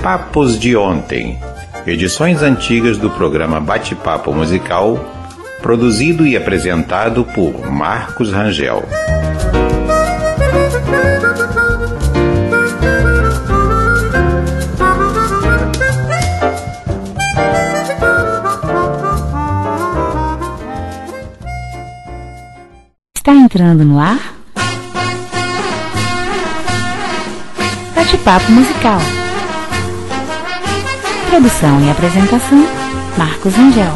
Papos de Ontem, edições antigas do programa Bate-Papo Musical, produzido e apresentado por Marcos Rangel. Está entrando no ar? Bate-Papo Musical. Produção e apresentação, Marcos Rangel.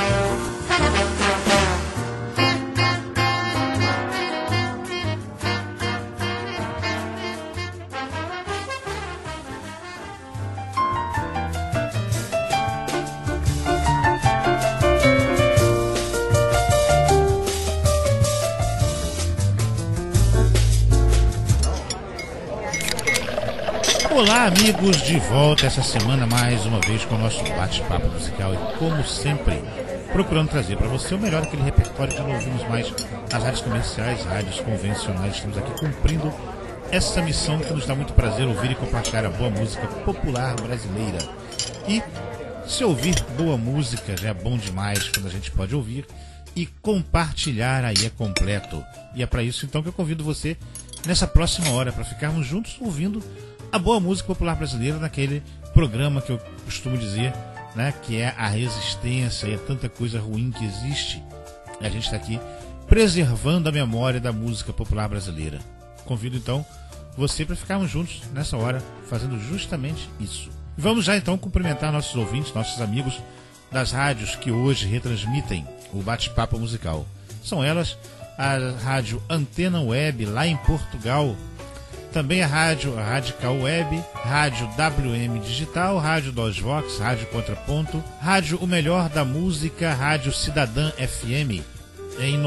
Olá, amigos, de volta essa semana mais uma vez com o nosso bate-papo musical e, como sempre, procurando trazer para você o melhor daquele repertório que não ouvimos mais nas rádios comerciais, rádios convencionais. Estamos aqui cumprindo essa missão que nos dá muito prazer ouvir e compartilhar a boa música popular brasileira. E se ouvir boa música já é bom demais quando a gente pode ouvir, e compartilhar aí é completo. E é para isso então que eu convido você nessa próxima hora para ficarmos juntos ouvindo a boa música popular brasileira naquele programa que eu costumo dizer, né, que é a resistência e é tanta coisa ruim que existe. E a gente está aqui preservando a memória da música popular brasileira. Convido então você para ficarmos juntos nessa hora fazendo justamente isso. Vamos já então cumprimentar nossos ouvintes, nossos amigos das rádios que hoje retransmitem o bate-papo musical. São elas a rádio Antena Web lá em Portugal, também a rádio Radical Web, rádio WM Digital, rádio Dosvox, rádio Contraponto, rádio O Melhor da Música, rádio Cidadã FM em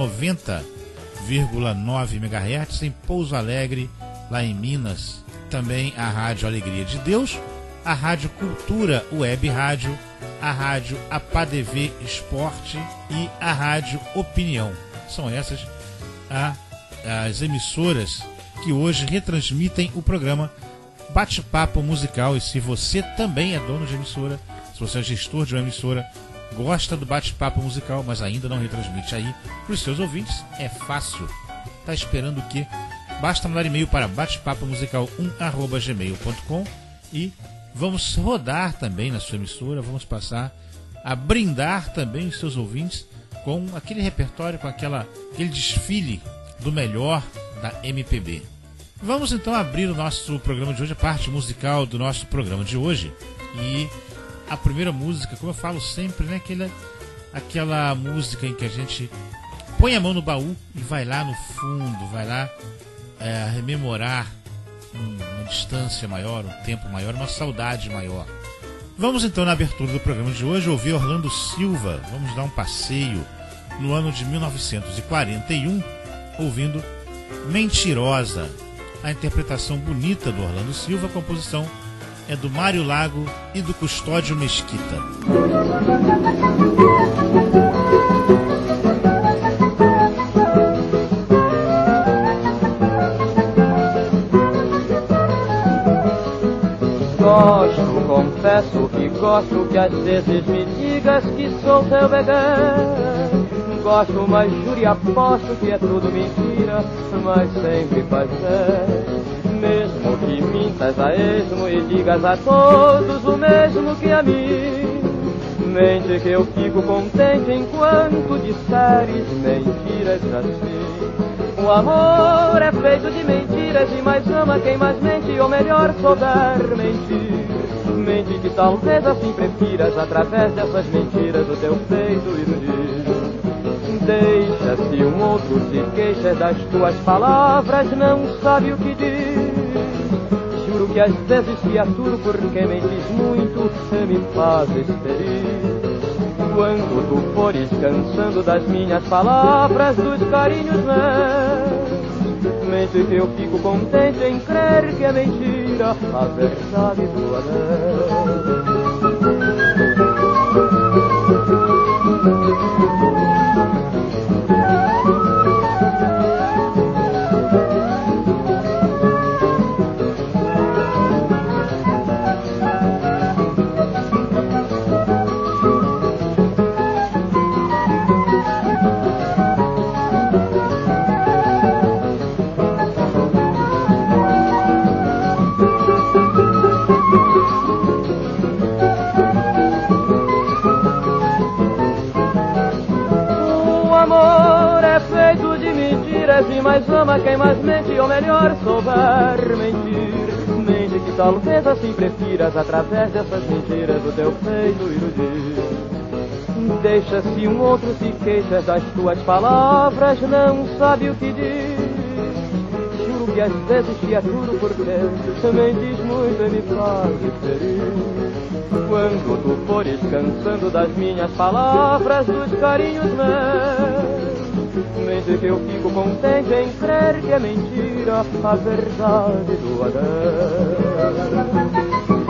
90,9 MHz em Pouso Alegre, lá em Minas. Também a rádio Alegria de Deus, a rádio Cultura Web Rádio, a rádio APADV Esporte e a rádio Opinião. São essas as emissoras que hoje retransmitem o programa Bate-Papo Musical. E se você também é dono de emissora, se você é gestor de uma emissora, gosta do Bate-Papo Musical, mas ainda não retransmite aí para os seus ouvintes, é fácil. Tá esperando o quê? Basta mandar e-mail para batepapomusical1@gmail.com e vamos rodar também na sua emissora, vamos passar a brindar também os seus ouvintes com aquele repertório, com aquele desfile do melhor da MPB. Vamos então abrir o nosso programa de hoje, a parte musical do nosso programa de hoje. E a primeira música, como eu falo sempre, né, aquela música em que a gente põe a mão no baú e vai lá no fundo, vai lá rememorar uma distância maior, um tempo maior, uma saudade maior. Vamos então, na abertura do programa de hoje, ouvir Orlando Silva. Vamos dar um passeio no ano de 1941, ouvindo Mentirosa. A interpretação bonita do Orlando Silva, a composição é do Mário Lago e do Custódio Mesquita. Confesso que gosto que às vezes me digas que sou teu bebê. Gosto, mas juro e aposto que é tudo mentira, mas sempre faz mesmo que mintas a esmo e digas a todos o mesmo que a mim. Mente que eu fico contente enquanto disseres mentiras assim. O amor é feito de mentiras e mais ama quem mais mente, ou melhor souber mentir. Mente que talvez assim prefiras através dessas mentiras o teu peito iludir. Deixa se um outro se queixa das tuas palavras, não sabe o que diz. Juro que às vezes te aturo porque mentes muito e me fazes feliz. Quando tu fores cansando das minhas palavras, dos carinhos meus, mente que eu fico contente em crer que é mentira a verdade do amor. quem mais ama, quem mais mente, ou melhor, souber mentir. Mente que talvez assim prefiras, através dessas mentiras, o teu peito iludir. Deixa se um outro se queixa das tuas palavras, não sabe o que diz. Juro que às vezes te aturo porque mentes muito e me fazes feliz. Quando tu fores cansando das minhas palavras, dos carinhos meus, mente que eu fico contente em crer que é mentira a verdade do adeus.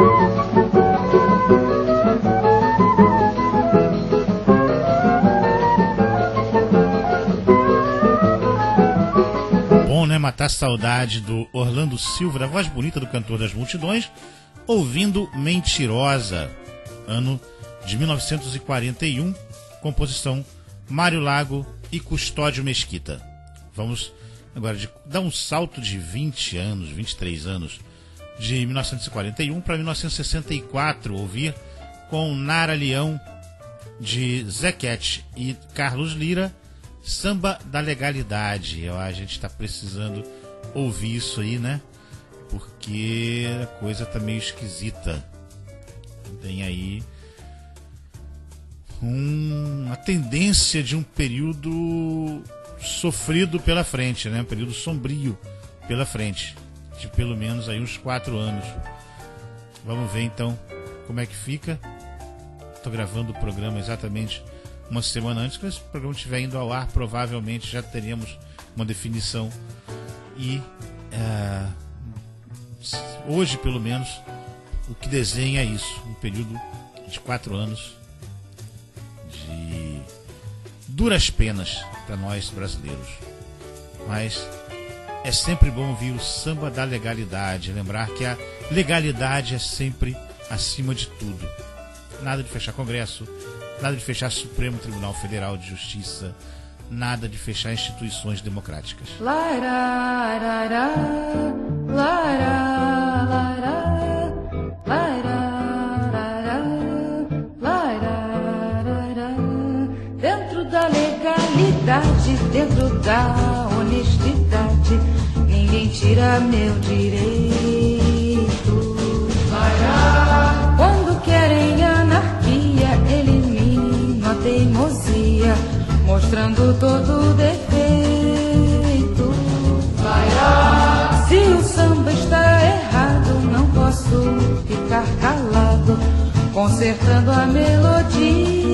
Bom, né? Matar a saudade do Orlando Silva, da voz bonita do cantor das multidões, ouvindo Mentirosa, ano de 1941, composição Mário Lago e Custódio Mesquita. Vamos agora dar um salto de 20 anos, 23 anos, de 1941 para 1964, ouvir com Nara Leão, de Zequete e Carlos Lira, Samba da Legalidade. A gente está precisando ouvir isso aí, né? Porque a coisa tá meio esquisita. Tem aí uma tendência de um período sofrido pela frente, né? Um período sombrio pela frente, de pelo menos aí uns 4 anos. Vamos ver então como é que fica. Estou gravando o programa exatamente uma semana antes. Quando esse programa estiver indo ao ar, provavelmente já teremos uma definição. E hoje, pelo menos, o que desenha é isso: um período de 4 anos de duras penas para nós brasileiros. Mas é sempre bom ouvir o samba da legalidade, lembrar que a legalidade é sempre acima de tudo. Nada de fechar Congresso, nada de fechar Supremo Tribunal Federal de Justiça, nada de fechar instituições democráticas. Dentro da legalidade, dentro da honestidade, ninguém tira meu direito. Quando querem anarquia, eliminam a teimosia, mostrando todo o defeito. Se o samba está errado, não posso ficar calado, consertando a melodia.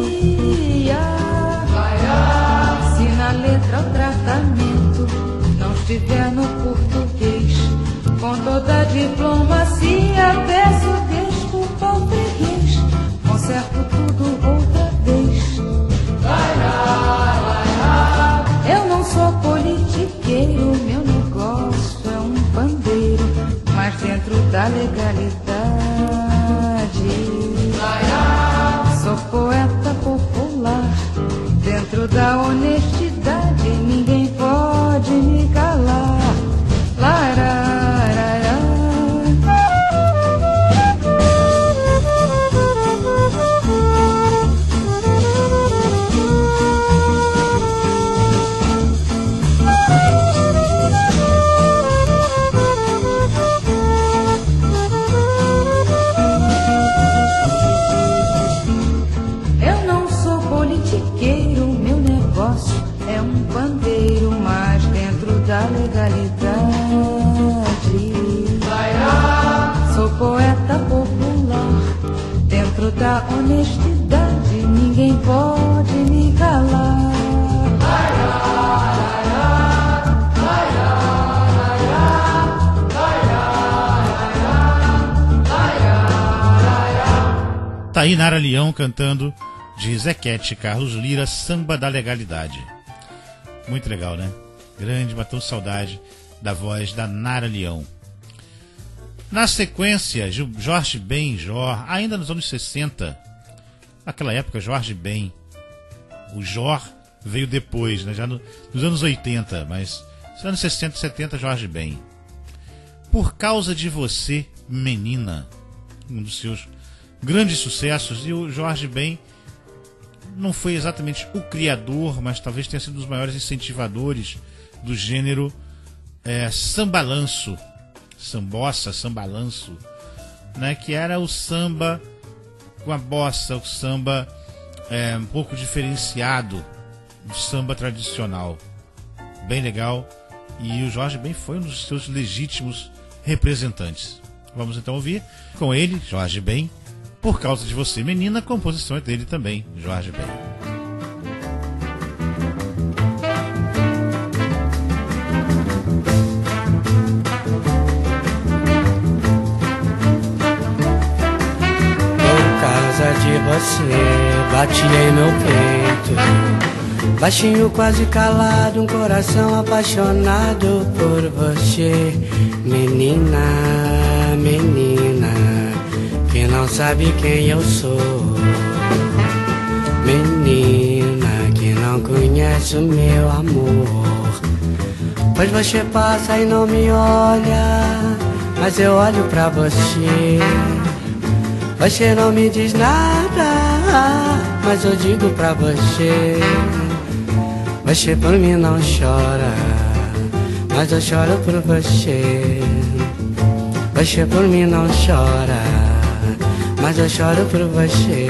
Se na letra o tratamento não estiver no português, com toda a diplomacia peço desculpa ao freguês, conserto tudo outra vez. Eu não sou politiqueiro, meu negócio é um pandeiro, mas dentro da legalidade. Sou poeta popular, dentro da honestidade, ninguém pode me calar. Da honestidade, ninguém pode me calar. Tá aí Nara Leão cantando de Zequete e Carlos Lira, Samba da Legalidade. Muito legal, né? Grande, matou saudade da voz da Nara Leão. Na sequência, Jorge Ben, ainda nos anos 60, naquela época Jorge Ben, o Jor veio depois, né, já nos anos 80, mas nos anos 60 e 70 Jorge Ben. Por Causa de Você, Menina, um dos seus grandes sucessos, e o Jorge Ben não foi exatamente o criador, mas talvez tenha sido um dos maiores incentivadores do gênero sambalanço, sambossa, sambalanço, né? Que era o samba com a bossa, o samba um pouco diferenciado do samba tradicional. Bem legal. E o Jorge Ben foi um dos seus legítimos representantes. Vamos então ouvir com ele, Jorge Ben, Por Causa de Você, Menina, a composição é dele também, Jorge Ben. Por causa de você, bati em meu peito, baixinho, quase calado, um coração apaixonado por você. Menina, menina, que não sabe quem eu sou. Menina, que não conhece o meu amor. Pois você passa e não me olha, mas eu olho pra você. Você não me diz nada, mas eu digo pra você. Você por mim não chora, mas eu choro por você. Você por mim não chora, mas eu choro por você.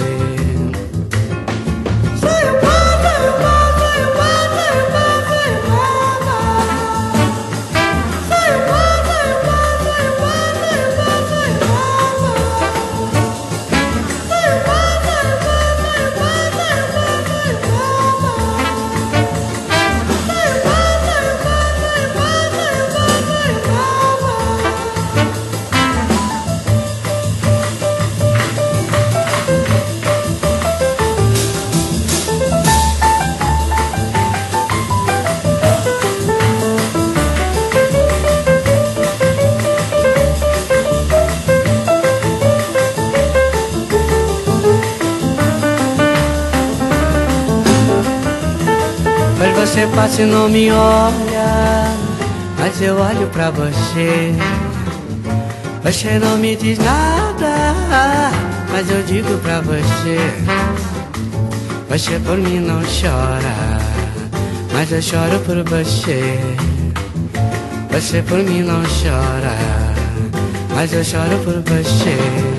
Você passa e não me olha, mas eu olho pra você. Você não me diz nada, mas eu digo pra você. Você por mim não chora, mas eu choro por você. Você por mim não chora, mas eu choro por você.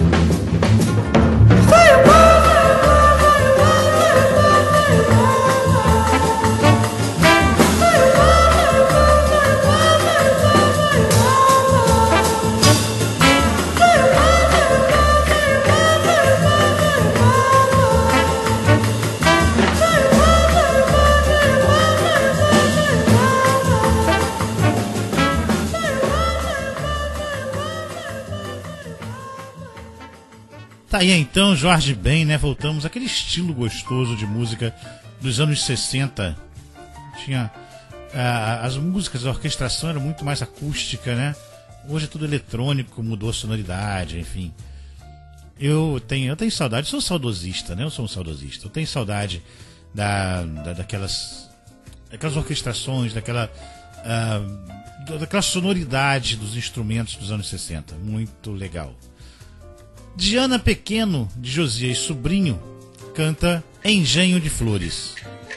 Tá aí então, Jorge Ben, né? Voltamos àquele estilo gostoso de música dos anos 60. Tinha as músicas, a orquestração era muito mais acústica, né? Hoje é tudo eletrônico, mudou a sonoridade, enfim. Eu tenho saudade, sou saudosista, né? Eu sou um saudosista. Eu tenho saudade daquelas orquestrações, daquela sonoridade dos instrumentos dos anos 60. Muito legal. Diana Pequeno, de Josias Sobrinho, canta Engenho de Flores.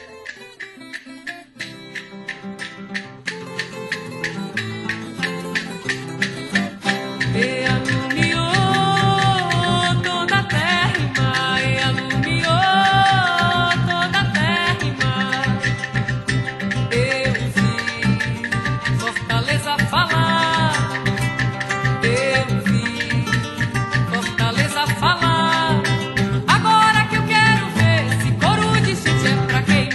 E alumiou toda a terra e mar, e alumiou toda a terra e mar. Eu vi Fortaleza falar, eu vi Fortaleza falar. Agora que eu quero ver se coro de gente é pra quem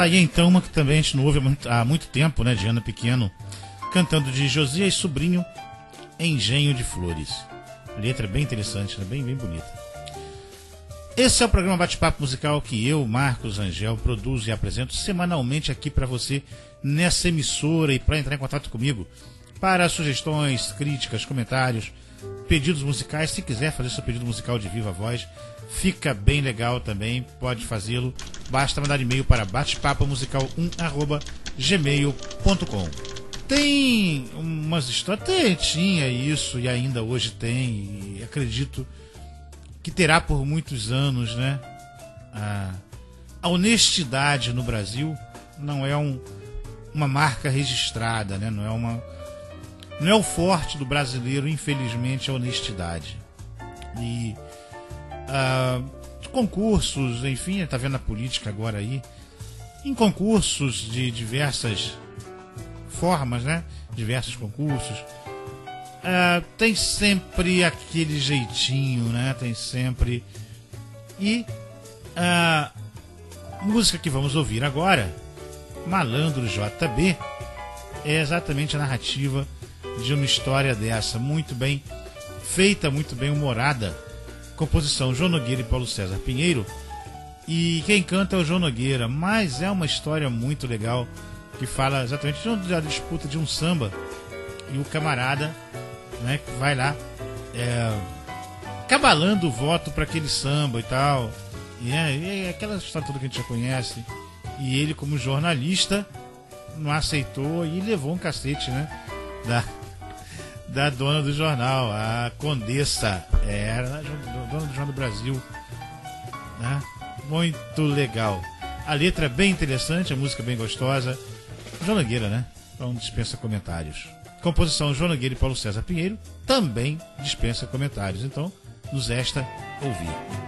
Tá aí então uma que também a gente não ouve há muito tempo, né? De Ana Pequeno, cantando de Josias Sobrinho, Engenho de Flores. Letra bem interessante, né? Bem bonita. Esse é o programa Bate-Papo Musical que eu, Marcos Angel, produzo e apresento semanalmente aqui para você nessa emissora. E para entrar em contato comigo, para sugestões, críticas, comentários, pedidos musicais, se quiser fazer seu pedido musical de viva voz, fica bem legal também, pode fazê-lo. Basta mandar e-mail para batepapomusical1@gmail.com. Tem umas histórias, tinha isso e ainda hoje tem, e acredito que terá por muitos anos, né? A honestidade no Brasil não é uma marca registrada, né? Não é o forte do brasileiro, infelizmente, a honestidade. E concursos, enfim, tá vendo a política agora aí, em concursos de diversas formas, né? Diversos concursos, tem sempre aquele jeitinho, né? Tem sempre. E a música que vamos ouvir agora, Malandro JB, é exatamente a narrativa de uma história dessa, muito bem feita, muito bem humorada. Composição João Nogueira e Paulo César Pinheiro. E quem canta é o João Nogueira, mas é uma história muito legal que fala exatamente da disputa de um samba e o camarada, né, que vai lá cabalando o voto para aquele samba e tal. E é aquela história toda que a gente já conhece. E ele, como jornalista, não aceitou e levou um cacete, né, da dona do jornal, a Condessa, era a dona do Jornal do Brasil, né? Muito legal. A letra é bem interessante, a música é bem gostosa. João Nogueira, né? Então dispensa comentários. Composição João Nogueira e Paulo César Pinheiro também dispensa comentários. Então, nos resta ouvir.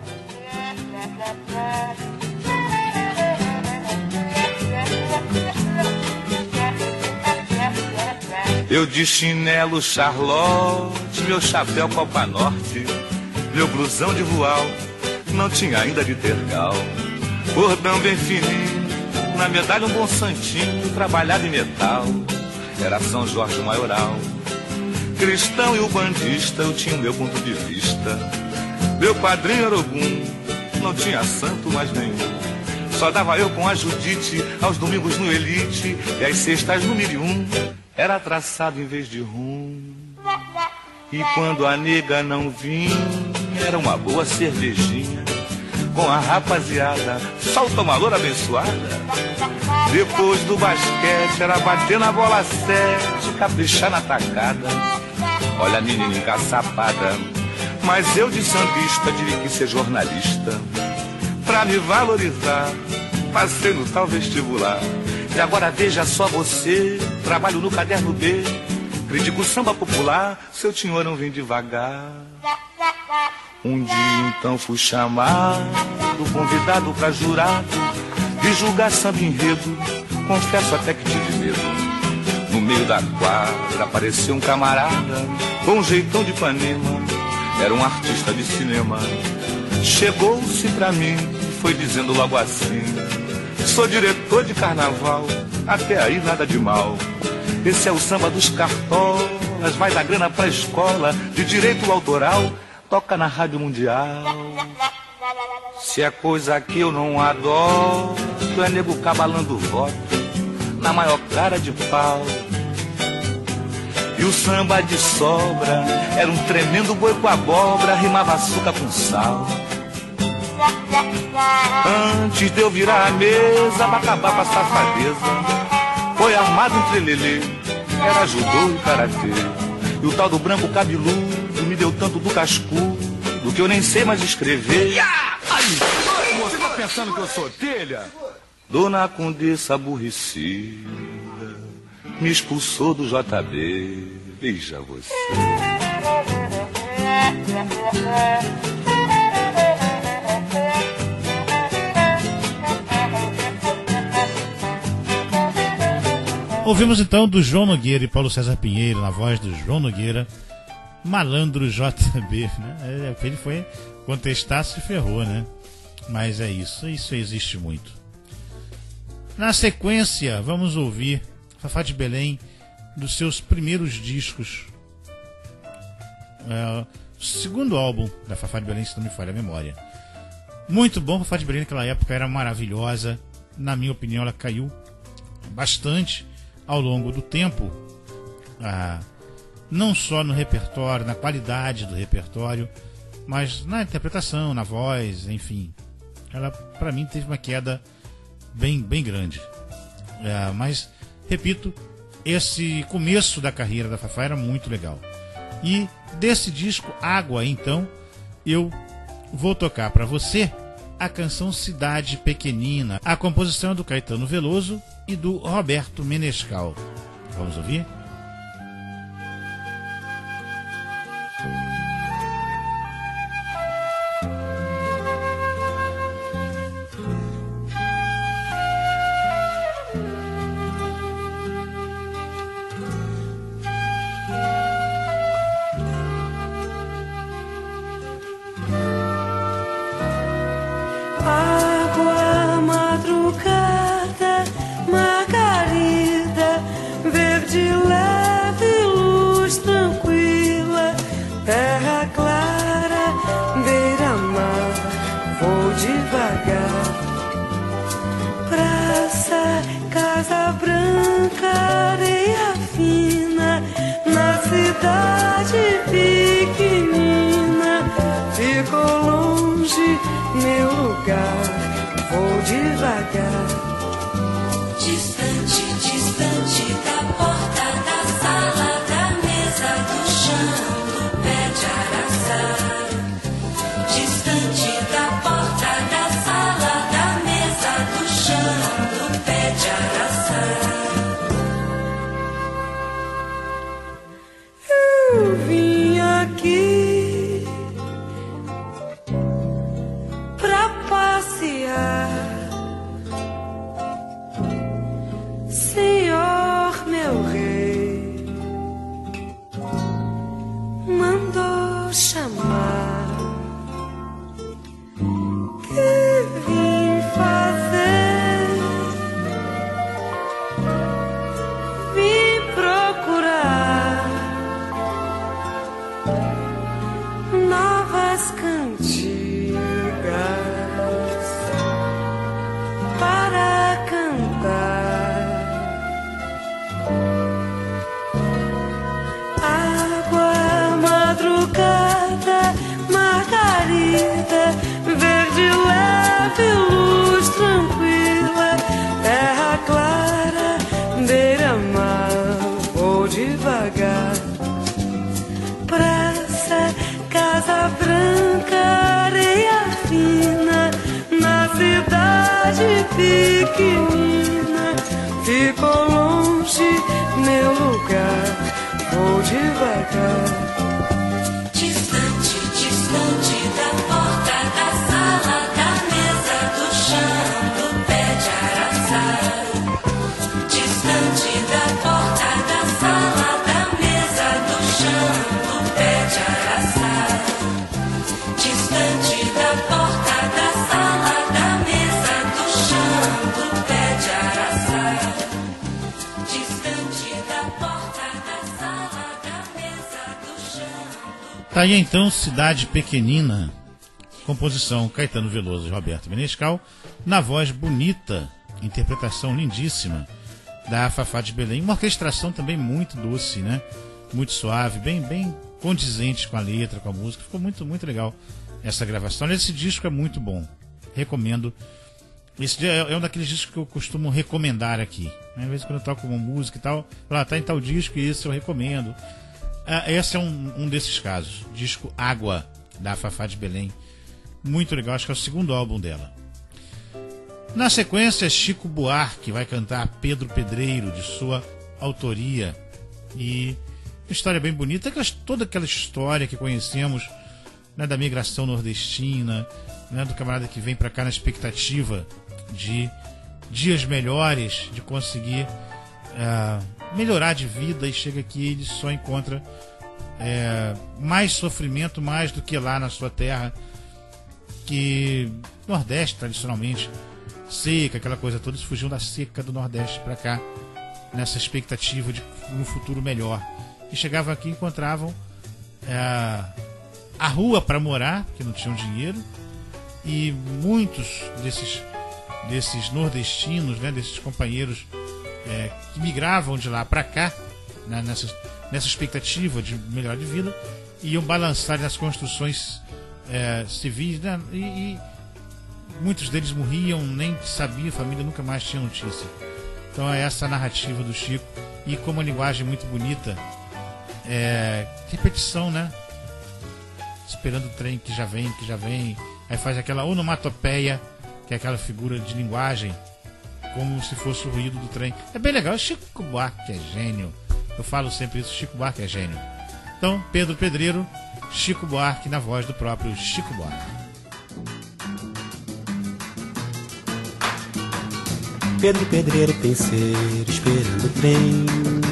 Eu de chinelo Charlotte, meu chapéu Copa Norte, meu blusão de voal, não tinha ainda de tergal. Cordão bem fininho, na medalha um bom santinho, trabalhado em metal, era São Jorge Maioral. Cristão e o bandista, eu tinha o meu ponto de vista. Meu padrinho era Ogum, não tinha santo mais nenhum. Só dava eu com a Judite, aos domingos no Elite, e às sextas no 1001. Era traçado em vez de rum. E quando a nega não vinha, era uma boa cervejinha com a rapaziada, solta uma loura abençoada. Depois do basquete era bater na bola 7, caprichar na tacada. Olha a menina encaçapada, mas eu de sambista tive que ser jornalista. Pra me valorizar, passei no tal vestibular. E agora veja só você, trabalho no Caderno B, critico o samba popular, seu tinhor não vem devagar. Um dia então fui chamado, convidado pra jurado, de julgar samba enredo, confesso até que tive medo. No meio da quadra apareceu um camarada, com um jeitão de Ipanema, era um artista de cinema. Chegou-se pra mim e foi dizendo logo assim: sou diretor de carnaval, até aí nada de mal. Esse é o samba dos cartolas, vai dar grana pra escola, de direito autoral, toca na Rádio Mundial. Se é coisa que eu não adoro, é nego cabalando voto, na maior cara de pau. E o samba de sobra era um tremendo boi com abóbora, rimava açúcar com sal. Antes de eu virar a mesa pra acabar com a safadeza, foi armado um trelelê, era judô e karatê. E o tal do branco cabeludo me deu tanto do cascudo que eu nem sei mais escrever. Você tá pensando que eu sou telha? Dona Condessa aborrecida me expulsou do JB, veja você. Ouvimos então do João Nogueira e Paulo César Pinheiro, na voz do João Nogueira, Malandro JB, né? Ele foi contestar, se ferrou, né? Mas é isso existe muito. Na sequência, vamos ouvir Fafá de Belém dos seus primeiros discos. O segundo álbum da Fafá de Belém, se não me falha a memória. Muito bom. Fafá de Belém naquela época era maravilhosa. Na minha opinião, ela caiu bastante ao longo do tempo. Não só no repertório, na qualidade do repertório, mas na interpretação, na voz, enfim. Ela, para mim, teve uma queda bem grande. Mas, repito, esse começo da carreira da Fafá era muito legal. E desse disco, Água, então, eu vou tocar para você a canção Cidade Pequenina. A composição é do Caetano Veloso e do Roberto Menescal. Vamos ouvir? Pequenina, fico longe, meu lugar, vou devagar. Distante, distante da porta, da sala, da mesa, do chão, do pé de araçá. Distante da porta, da sala, da mesa, do chão, do pé de araçá. Distante da porta, da sala, da mesa, do chão, do pé de araçá. Distante da porta, da sala, da mesa, do chão. Tá aí então Cidade Pequenina, composição Caetano Veloso e Roberto Menescal, na voz bonita, interpretação lindíssima da Fafá de Belém, uma orquestração também muito doce, né? Muito suave, bem condizente com a letra, com a música, ficou muito legal essa gravação. Esse disco é muito bom, recomendo. Esse é um daqueles discos que eu costumo recomendar aqui, né? Às vezes quando eu toco uma música e tal, tá em tal disco e esse eu recomendo. Esse é um desses casos, disco Água, da Fafá de Belém, muito legal, acho que é o segundo álbum dela. Na sequência, Chico Buarque vai cantar Pedro Pedreiro, de sua autoria, e uma história bem bonita, toda aquela história que conhecemos, né, da migração nordestina, né, do camarada que vem para cá na expectativa de dias melhores, de conseguir melhorar de vida, e chega aqui e ele só encontra mais sofrimento, mais do que lá na sua terra, que Nordeste tradicionalmente seca, aquela coisa toda. Eles fugiam da seca do Nordeste para cá, nessa expectativa de um futuro melhor. E chegavam aqui e encontravam a rua para morar, porque não tinham dinheiro, e muitos desses nordestinos, né, desses companheiros que migravam de lá para cá, né, nessa expectativa de melhor de vida, iam balançar nas construções civis, né, e muitos deles morriam, nem sabia, a família nunca mais tinha notícia. Então é essa a narrativa do Chico, e com uma linguagem muito bonita, repetição, né? Esperando o trem que já vem, aí faz aquela onomatopeia, que é aquela figura de linguagem, como se fosse o ruído do trem. É bem legal. Chico Buarque é gênio. Eu falo sempre isso, Chico Buarque é gênio. Então, Pedro Pedreiro, Chico Buarque, na voz do próprio Chico Buarque. Pedro Pedreiro, penseiro, esperando o trem.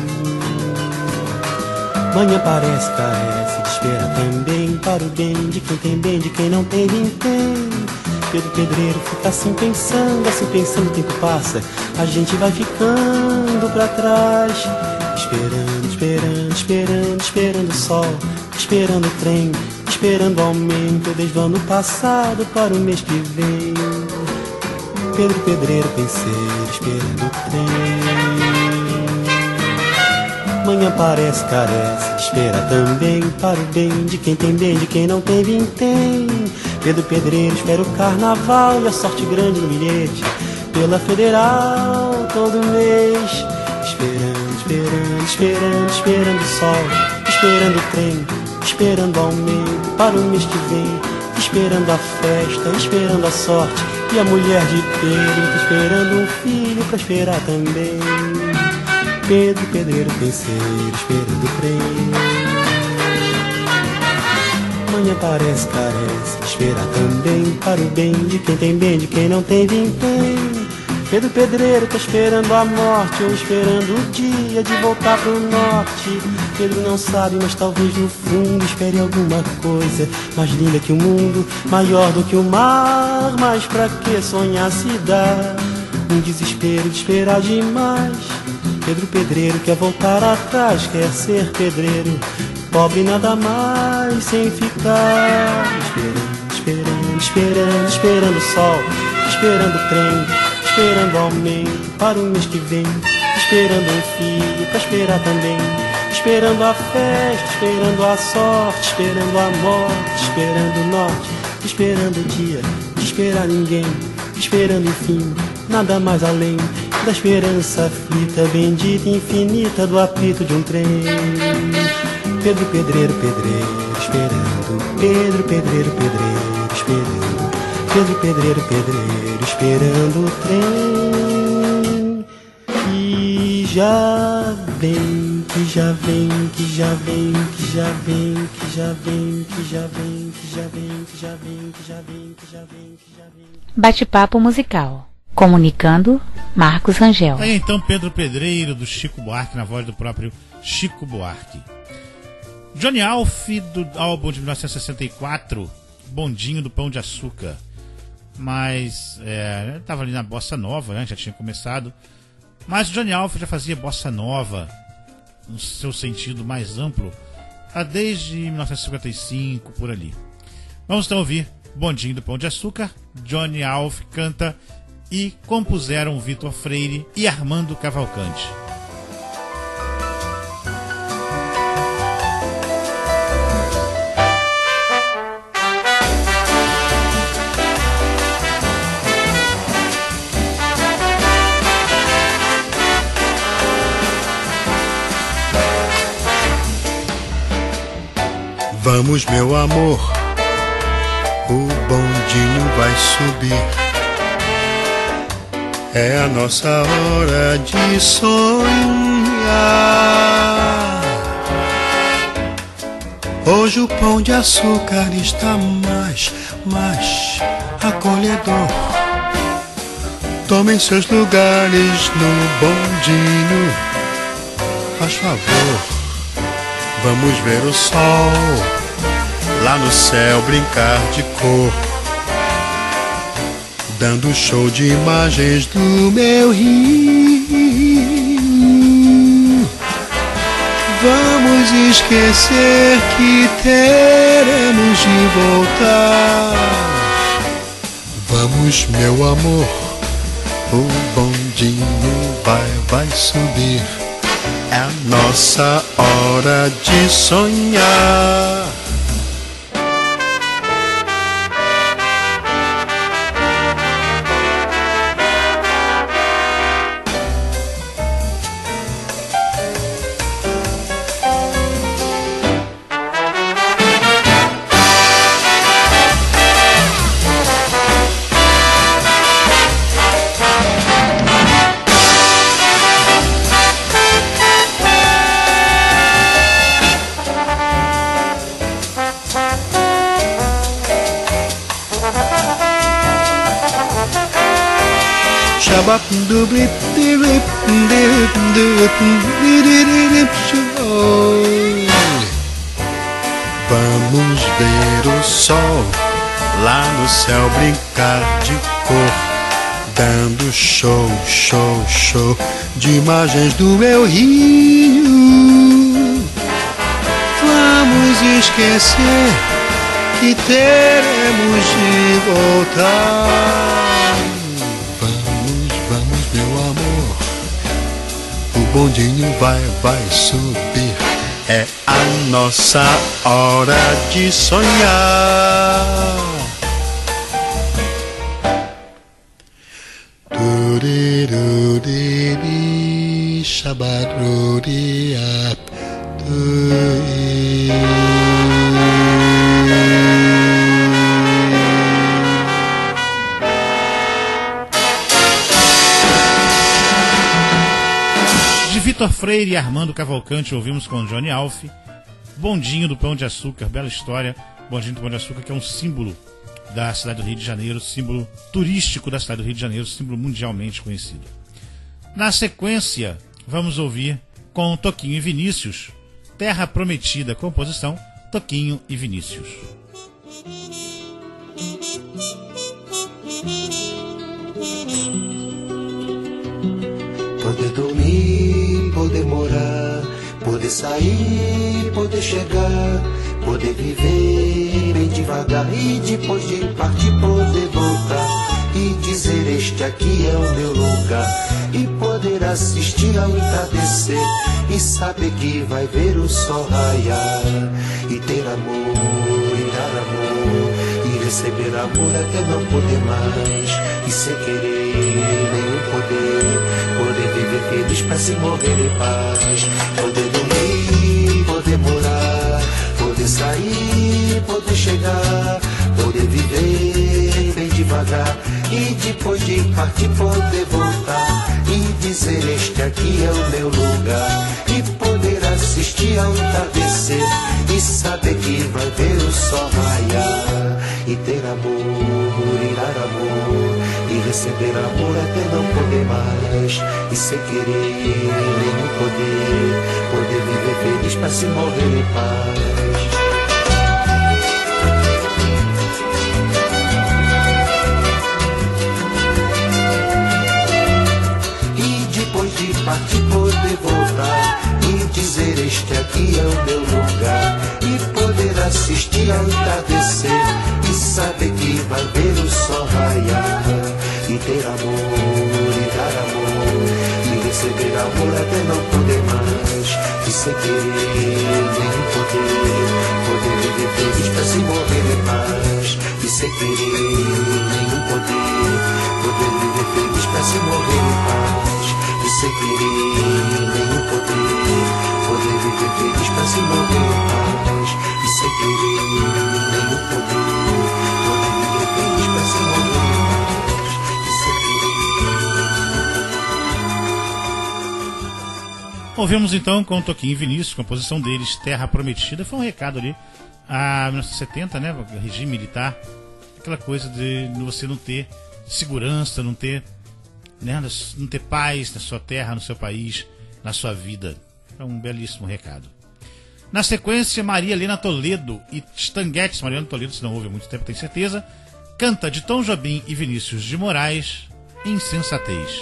Manhã parece, carece, de espera também, para o bem de quem tem bem, de quem não tem, vintém. Pedro Pedreiro fica assim pensando, o tempo passa, a gente vai ficando pra trás. Esperando o sol, esperando o trem, esperando o aumento desde o ano passado para o mês que vem. Pedro Pedreiro, penseiro, esperando o trem. Manhã parece, carece, de espera também, para o bem de quem tem bem, de quem não tem, vintém. Pedro Pedreiro espera o carnaval e a sorte grande no bilhete, pela Federal todo mês. Esperando o sol, esperando o trem, esperando o aumento para o mês que vem, esperando a festa, esperando a sorte e a mulher de Pedro, esperando um filho pra esperar também. Pedro Pedreiro, penseiro, esperando o trem. Manhã parece, carece, esperar também, para o bem de quem tem bem, de quem não tem, vintém. Pedro Pedreiro tá esperando a morte, ou esperando o dia de voltar pro norte. Pedro não sabe, mas talvez no fundo espere alguma coisa mais linda que o mundo, maior do que o mar. Mas pra que sonhar se dá um desespero de esperar demais? Pedro Pedreiro quer voltar atrás, quer ser pedreiro, pobre nada mais, sem ficar esperando o sol, esperando o trem, esperando o aumento para o mês que vem, esperando um filho pra esperar também, esperando a festa, esperando a sorte, esperando a morte, esperando o norte, esperando o dia de esperar ninguém, esperando enfim nada mais além da esperança aflita, bendita e infinita do apito de um trem. Pedro Pedreiro, pedreiro, esperando. Pedro Pedreiro, pedreiro, esperando. Pedro Pedreiro, pedreiro, esperando o trem. E já vem, que já vem, que já vem, que já vem, que já vem, que já vem, que já vem, que já vem, que já vem, que já vem, que já vem. Bate-papo musical. Comunicando, Marcos Rangel. Aí então Pedro Pedreiro, do Chico Buarque, na voz do próprio Chico Buarque. Johnny Alf, do álbum de 1964, Bondinho do Pão de Açúcar. Mas estava ali na Bossa Nova, né? Já tinha começado. Mas Johnny Alf já fazia Bossa Nova, no seu sentido mais amplo, desde 1955, por ali. Vamos então ouvir Bondinho do Pão de Açúcar. Johnny Alf canta e compuseram Vitor Freire e Armando Cavalcante. Vamos, meu amor, o bondinho vai subir. É a nossa hora de sonhar. Hoje o pão de açúcar está mais acolhedor. Tomem seus lugares no bondinho, faz favor. Vamos ver o sol lá no céu brincar de cor. dando show de imagens do meu rio. Vamos esquecer que teremos de voltar. Vamos, meu amor, o bondinho vai subir. É a nossa hora de sonhar. Vamos ver o sol lá no céu brincar de cor, dando show, show, show de imagens do meu rio. Vamos esquecer que teremos de voltar. Meu amor, o bondinho vai subir. É a nossa hora de sonhar. Turiruri, shabaruriap, Vitor Freire e Armando Cavalcante, ouvimos com Johnny Alf, Bondinho do Pão de Açúcar, bela história. Bondinho do Pão de Açúcar, que é um símbolo da cidade do Rio de Janeiro, símbolo turístico da cidade do Rio de Janeiro, símbolo mundialmente conhecido. Na sequência, vamos ouvir com Toquinho e Vinícius, Terra Prometida, composição Toquinho e Vinícius. Poder dormir, poder morar, poder sair, poder chegar, poder viver bem devagar e depois de partir poder voltar e dizer este aqui é o meu lugar e poder assistir ao entardecer e saber que vai ver o sol raiar e ter amor e dar amor e receber amor até não poder mais e sem querer nenhum poder viver feliz pra se morrer em paz. Poder dormir, poder morar, poder sair, poder chegar, poder viver bem devagar e depois de partir poder voltar e dizer este aqui é o meu lugar e poder assistir ao entardecer e saber que vai ver o sol raiar e ter amor e dar amor e receber amor até não poder mais e sem querer nenhum poder viver feliz pra se morrer em paz. E depois de partir poder voltar e dizer este aqui é o meu lugar e poder assistir ao entardecer e saber que vai ver o sol raiar e ter amor e dar amor e receber amor até não poder mais e sem querer nenhum poder viver feliz pra se morrer em paz e sem querer nenhum poder viver feliz pra se morrer em paz e sem querer nenhum poder viver feliz pra se morrer em paz e sem querer nenhum poder viver feliz pra se morrer em paz. Ouvimos então com Toquinho e Vinícius, composição deles, Terra Prometida. Foi um recado ali a 1970, né? Regime militar, aquela coisa de você não ter segurança, não ter paz na sua terra, no seu país, na sua vida. É um belíssimo recado. Na sequência, Maria Helena Toledo e Stan Getz. Maria Helena Toledo, se não ouve há muito tempo, tenho certeza. Canta, de Tom Jobim e Vinícius de Moraes, Insensatez.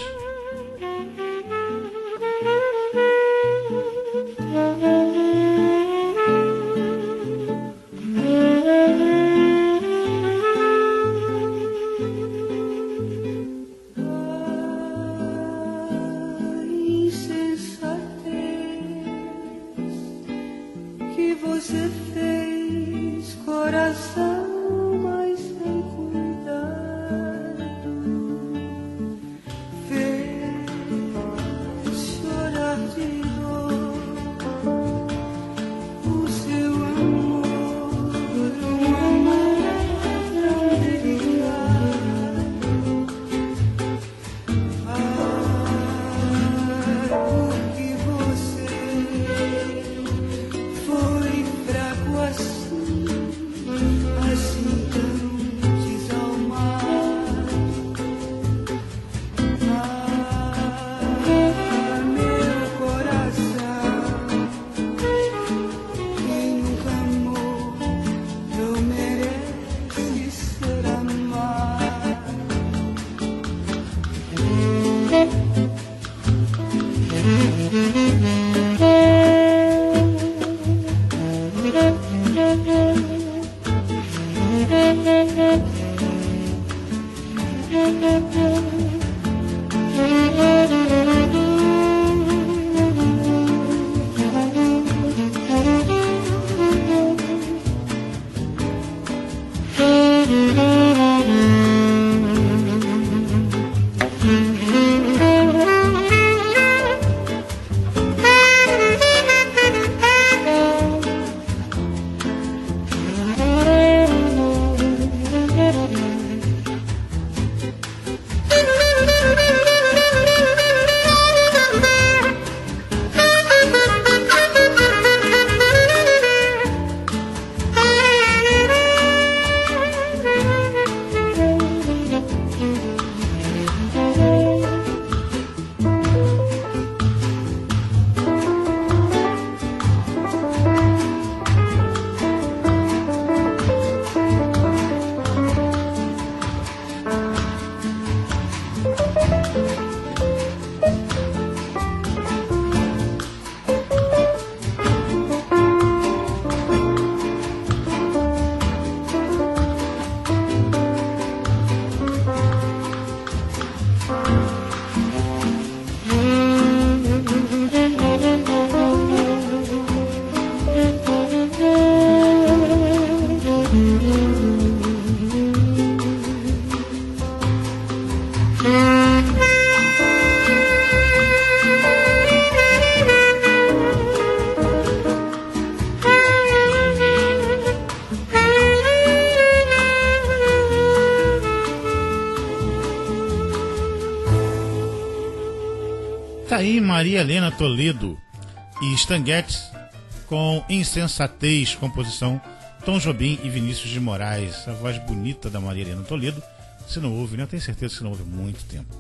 Tá aí Maria Helena Toledo e Stan Getz com Insensatez, composição Tom Jobim e Vinícius de Moraes. A voz bonita da Maria Helena Toledo. Se não ouve, né? Eu tenho certeza que você não ouve há muito tempo.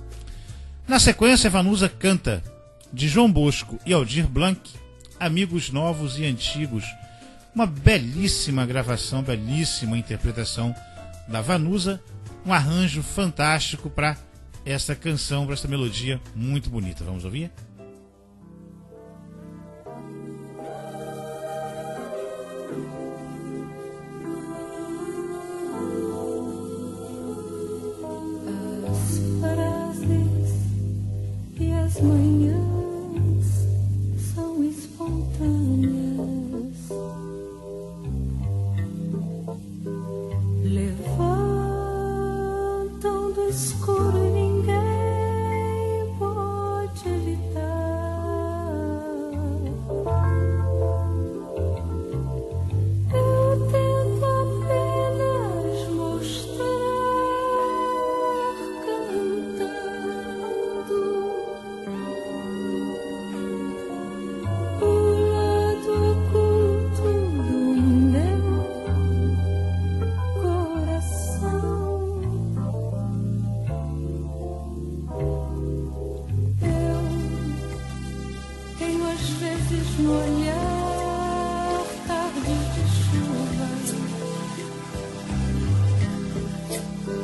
Na sequência, Vanusa canta, de João Bosco e Aldir Blanc, Amigos Novos e Antigos. Uma belíssima gravação, belíssima interpretação da Vanusa. Um arranjo fantástico para essa canção, para essa melodia muito bonita. Vamos ouvir? As frases e as manhãs são espontâneas, levantam do escuro e ninguém pode evitar. Eu tento apenas mostrar, cantando, o lado oculto do meu coração. Eu tenho às vezes no olhar tardes de chuva,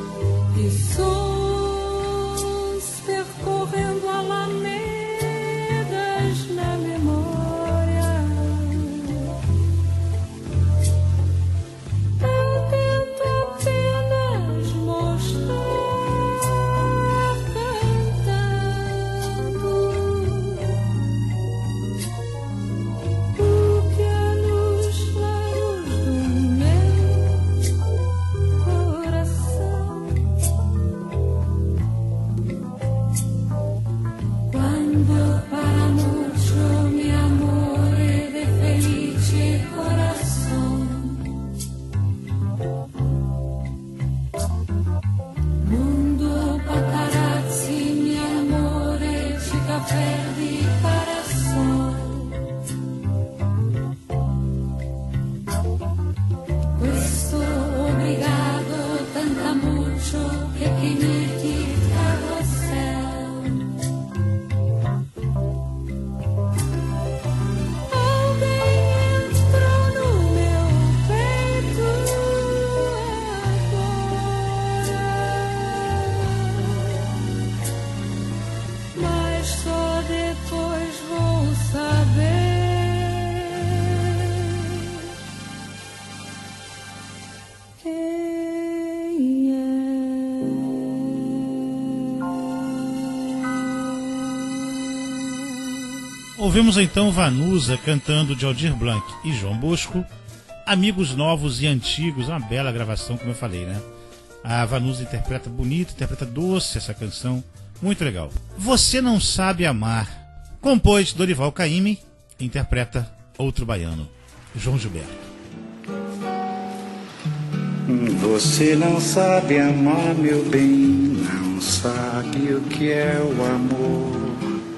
Ouvimos então Vanusa cantando de Aldir Blanc e João Bosco, Amigos Novos e Antigos, uma bela gravação, como eu falei, né? A Vanusa interpreta bonito, interpreta doce essa canção, muito legal. Você Não Sabe Amar, compôs Dorival Caymmi, interpreta outro baiano, João Gilberto. Você não sabe amar, meu bem, não sabe o que é o amor.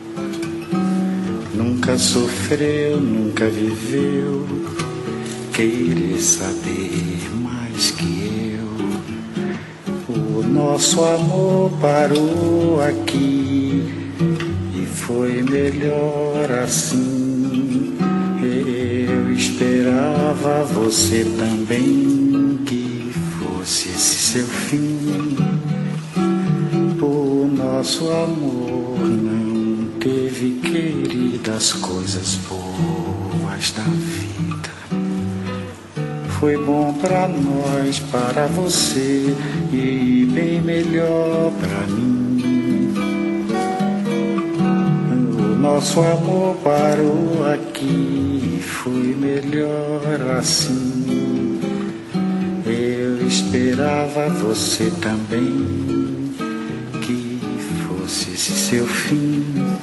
Nunca sofreu, nunca viveu, querer saber mais que eu. O nosso amor parou aqui e foi melhor assim. Eu esperava você também, que fosse esse seu fim. O nosso amor não teve, querida, as coisas boas da vida. Foi bom pra nós, para você e bem melhor pra mim. O nosso amor parou aqui, foi melhor assim. Eu esperava você também, que fosse esse seu fim.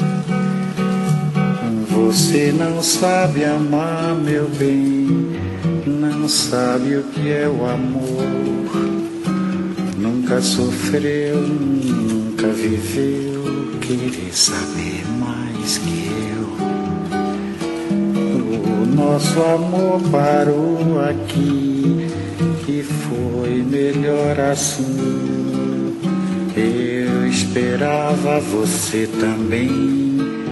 Você não sabe amar, meu bem, não sabe o que é o amor. Nunca sofreu, nunca viveu, querer saber mais que eu. O nosso amor parou aqui e foi melhor assim. Eu esperava você também,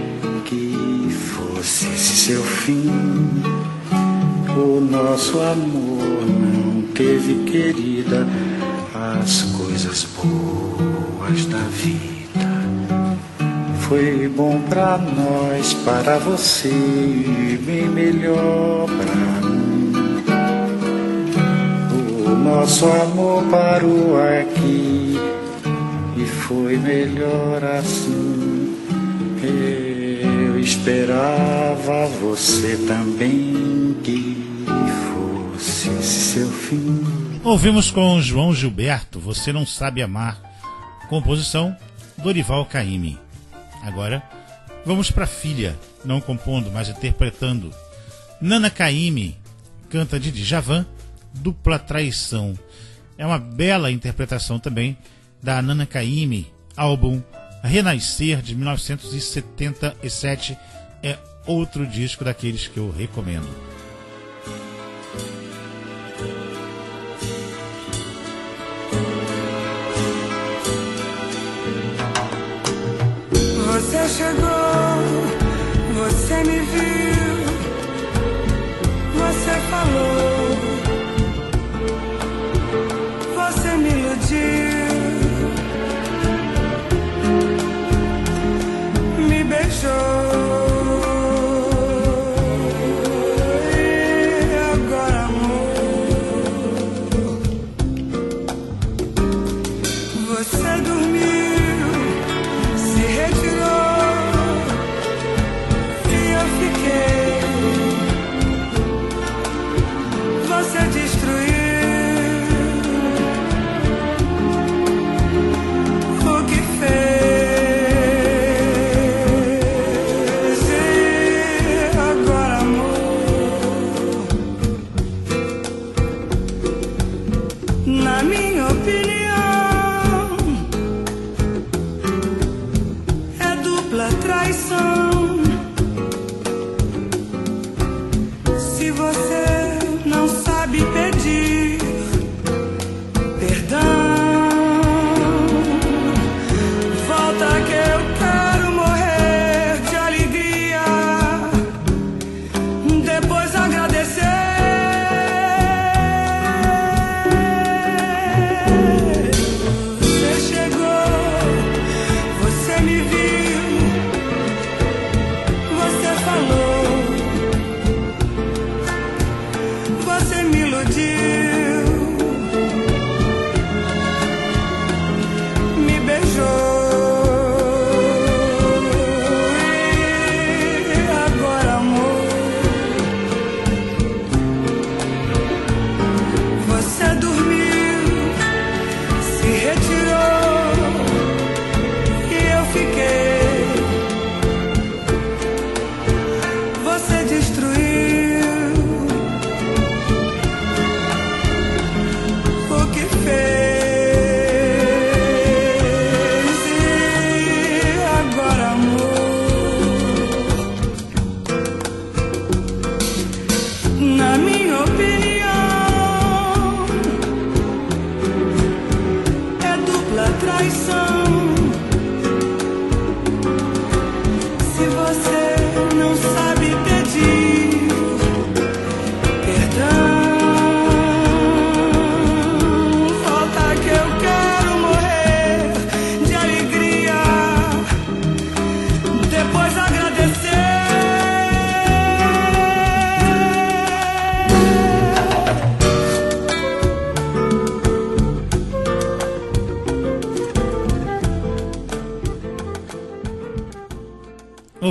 esse seu fim. O nosso amor não teve, querida, as coisas boas da vida. Foi bom pra nós, para você e bem melhor pra mim. O nosso amor parou aqui e foi melhor assim. Eu esperava você também, que fosse esse seu fim. Ouvimos com João Gilberto, Você Não Sabe Amar, composição Dorival Caymmi. Agora vamos para filha, não compondo, mas interpretando. Nana Caymmi canta de Djavan, Dupla Traição. É uma bela interpretação também da Nana Caymmi, álbum Renascer, de 1977, é outro disco daqueles que eu recomendo. Você chegou, você me viu, você falou, você me iludiu. Beijou e agora, amor, você dormiu, se retirou e eu fiquei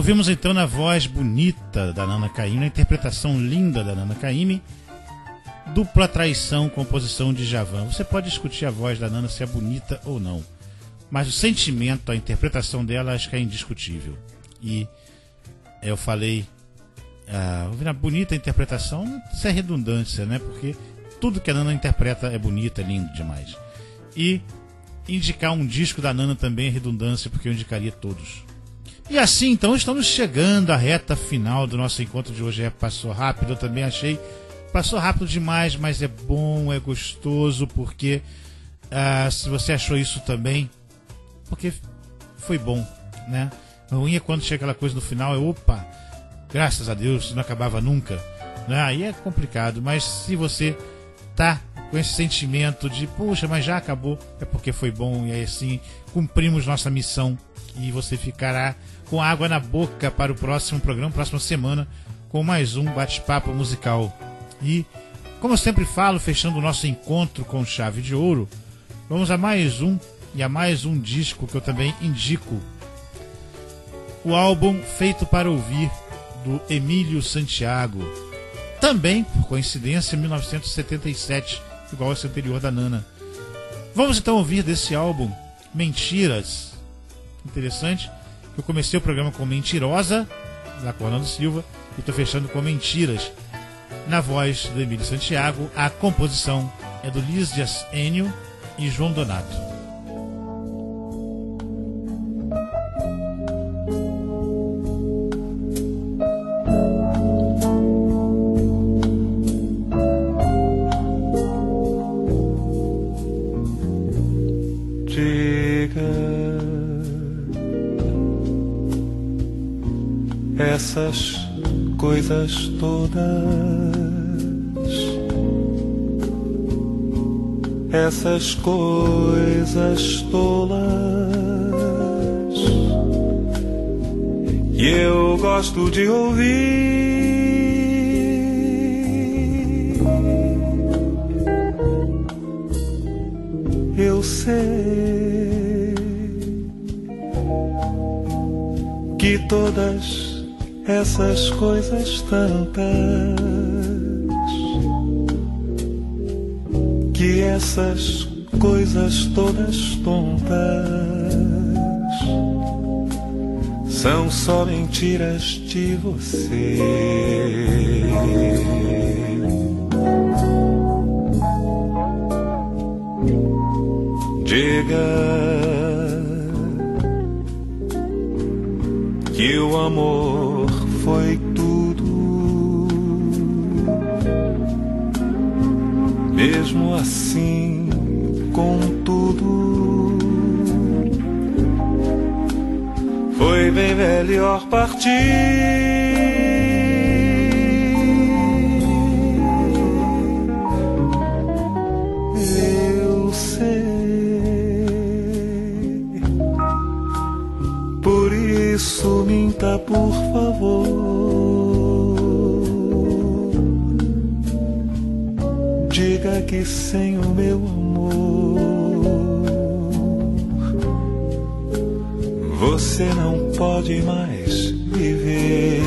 Ouvimos então na voz bonita da Nana Caymmi, na interpretação linda da Nana Caymmi, Dupla Traição, composição de Djavan. Você pode discutir a voz da Nana se é bonita ou não, mas o sentimento, a interpretação dela, acho que é indiscutível. E eu falei, ouvindo a bonita interpretação, isso é redundância, né? Porque tudo que a Nana interpreta é bonito, é lindo demais. E indicar um disco da Nana também é redundância, porque eu indicaria todos. E assim, então, estamos chegando à reta final do nosso encontro de hoje. Passou rápido, eu também achei. Passou rápido demais, mas é bom, é gostoso, porque se você achou isso também, porque foi bom, né? O ruim é quando chega aquela coisa no final, opa, graças a Deus, não acabava nunca, né? Aí é complicado, mas se você tá com esse sentimento de, puxa, mas já acabou, é porque foi bom, e aí assim, cumprimos nossa missão, e você ficará com água na boca para o próximo programa, próxima semana, com mais um bate-papo musical. E, como eu sempre falo, fechando o nosso encontro com chave de ouro, vamos a mais um disco que eu também indico. O álbum Feito para Ouvir, do Emílio Santiago. Também, por coincidência, 1977, igual esse anterior da Nana. Vamos então ouvir desse álbum Mentiras. Interessante, eu comecei o programa com Mentirosa, lá com o Arnaldo Silva, e estou fechando com Mentiras, na voz do Emílio Santiago. A composição é do Lísias Enio e João Donato. Essas coisas todas, essas coisas tolas, e eu gosto de ouvir. Eu sei que todas essas coisas tantas, que essas coisas todas tontas são só mentiras de você. Diga que o amor foi tudo, mesmo assim, contudo, foi bem melhor partir. Eu sei, por isso minta, por favor. Diga que sem o meu amor você não pode mais viver.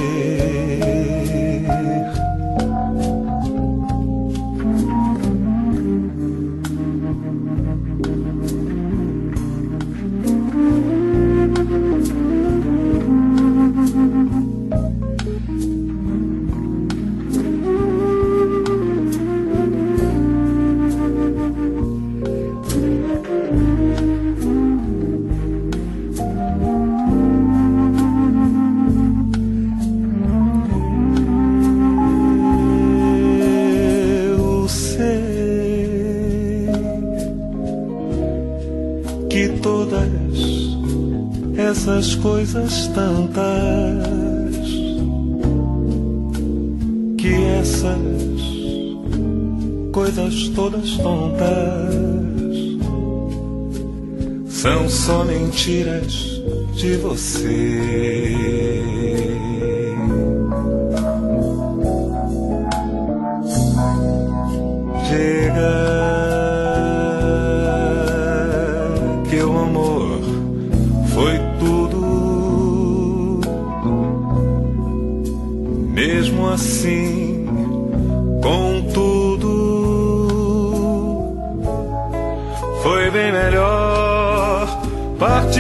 Essas coisas tantas, que essas coisas todas tontas são só mentiras de você. Chega que o amor foi tudo, Mesmo assim, contudo, foi bem melhor partir.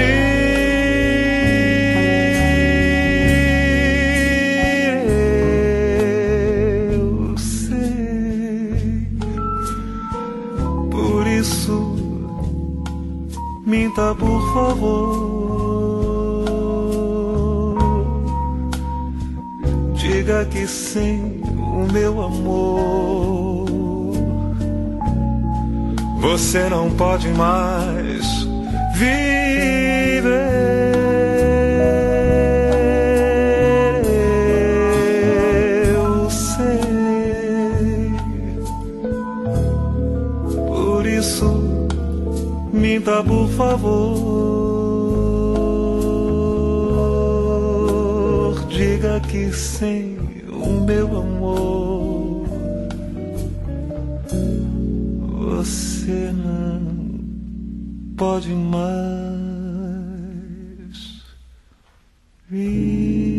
Eu sei, por isso, minta por favor. Diga que sem o meu amor você não pode mais viver. Eu sei, por isso minta por favor. Diga que sem o meu amor você não pode mais viver.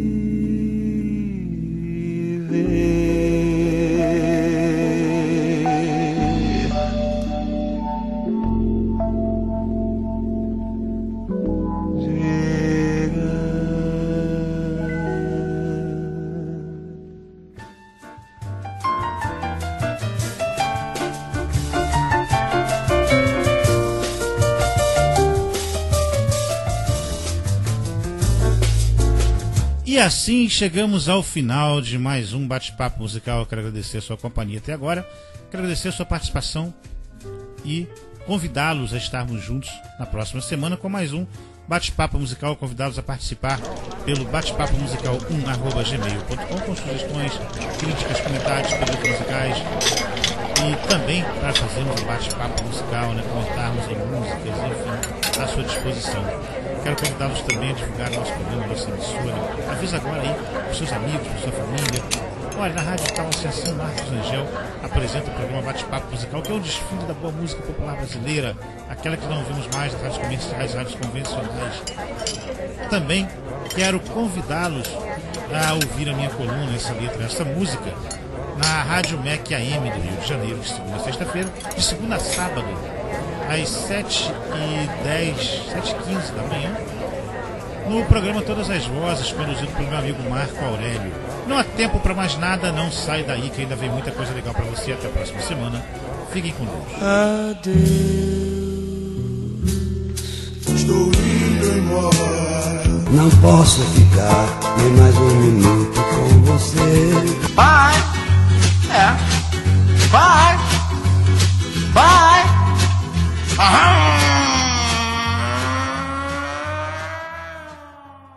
E assim chegamos ao final de mais um bate-papo musical. Eu quero agradecer a sua companhia até agora, quero agradecer a sua participação e convidá-los a estarmos juntos na próxima semana com mais um bate-papo musical. Convidá-los a participar pelo batepapomusical1@gmail.com com sugestões, críticas, comentários, pedidos musicais e também para fazermos um bate-papo musical, né, comentarmos em músicas, enfim, à sua disposição. Quero convidá-los também a divulgar o nosso programa, nossa emissora. Avisa agora aí para os seus amigos, para sua família. Olha, na Rádio Tal Ascensão, Marcos Angel apresenta o programa Bate-Papo Musical, que é um desfile da boa música popular brasileira, aquela que não vemos mais nas rádios comerciais, rádios convencionais. Também quero convidá-los a ouvir a minha coluna, essa letra, essa música, na Rádio MEC AM do Rio de Janeiro, de segunda a sexta-feira, de segunda a sábado, às 7h10, 7h15 da manhã, no programa Todas as Vozes, conduzido pelo meu amigo Marco Aurélio. Não há tempo para mais nada, não sai daí que ainda vem muita coisa legal para você. Até a próxima semana, fiquem com Deus. Adeus, estou indo embora. Não posso ficar nem mais um minuto com você. Vai, vai, vai.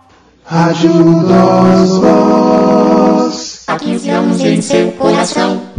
Rádio das Vozes. Há 15 anos em seu coração.